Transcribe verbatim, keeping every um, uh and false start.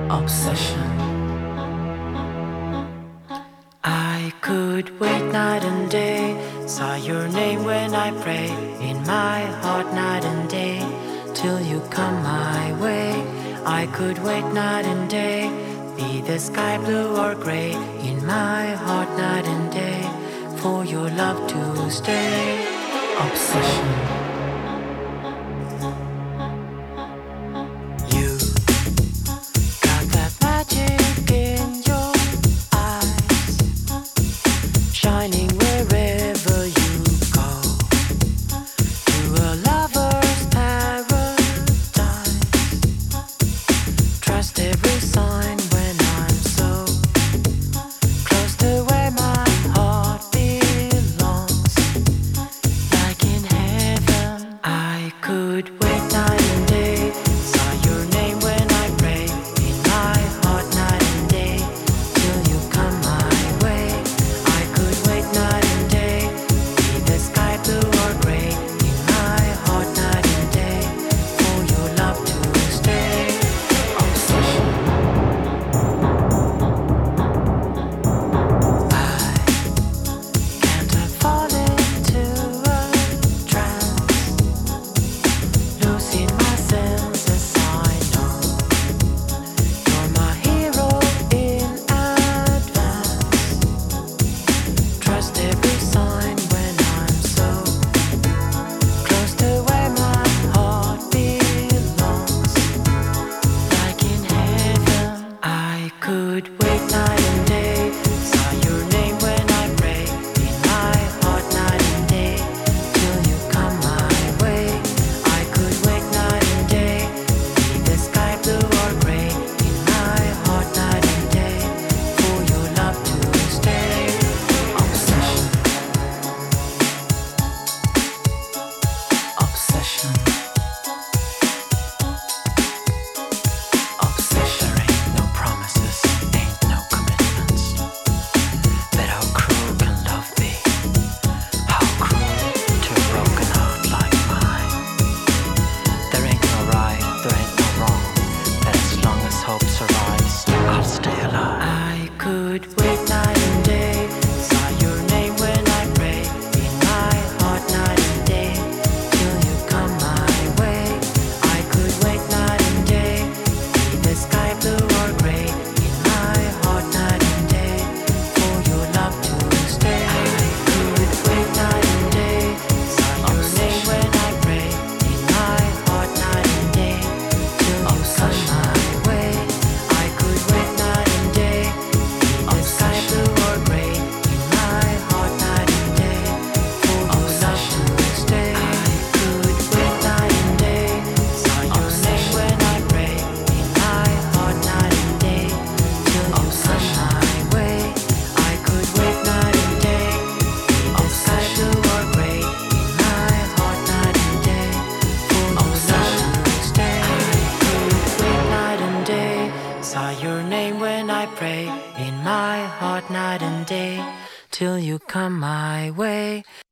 Obsession. I could wait night and day, saw your name when I pray, in my heart night and day, till you come my way. I could wait night and day, be the sky blue or gray, in my heart night and day, for your love to stay. Obsession. Shining wherever you go, to a lover's paradise. Trust every sign when I'm so close to where my heart belongs. Like in heaven, I could wait night and day, saw your name when I pray, in my heart night and day, till you come my way. Night and day, be the sky blue or gray, in my heart night and day, for your love to stay. Obsession. I can't fall into a trance, losing my senses. I know you're my hero in advance. Trust every sign when I'm so close to where my heart belongs. Like in heaven, I could wait night and day, saw your name when I pray, in my heart night and day, till you come my way. I could wait night and day, be the sky blue or gray, in my heart night and day, for your love to stay. Obsession. Obsession. Obsession. There ain't no promises, ain't no commitments. But how cruel can love be? How cruel to a broken heart like mine. There ain't no right, there ain't no wrong, but as long as hope survives, I'll stay alive. I could wait night and day, saw your name when I pray, in my heart night and day, till you come my way. I could wait night and day, be the sky blue or gray, in my heart night and day, for your love to stay. I could wait night and day, saw your name when I pray, in my heart night and day, till you come my way. I could wait night and day, be the sky blue or gray, in my heart night and day, for your love to stay. I could wait night and day, saw your name when I pray, in my heart night and day, till you come my way. I could wait night and day, be the sky blue or gray, in my heart night and day, for your love to stay. I could wait night and day, saw your name when I pray, in my heart night and day, till you come my way.